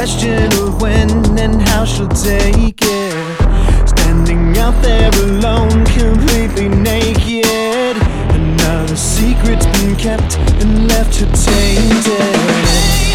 question of when and how she'll take it. Standing out there alone, completely naked. Another secret's been kept and left her tainted.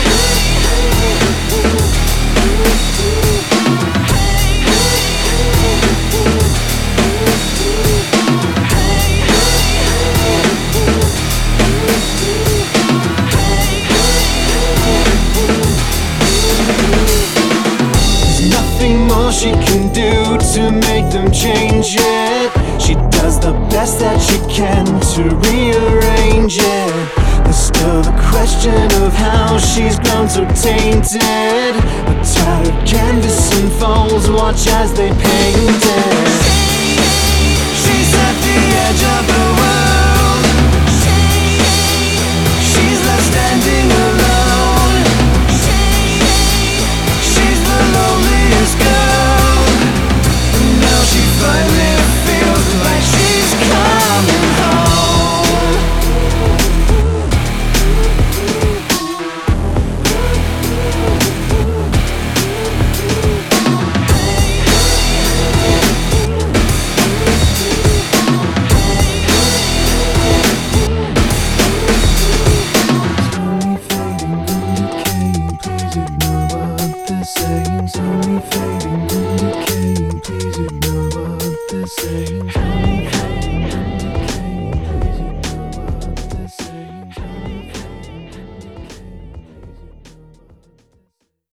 She can do to make them change it. She does the best that she can to rearrange it. There's still the question of how she's grown so tainted. A tattered canvas unfolds, watch as they paint it. She's at the edge of the world. She's left standing alone. She's the loneliest girl. She finally feels like she's coming home. Slowly fading and decaying, please ignore what they're saying.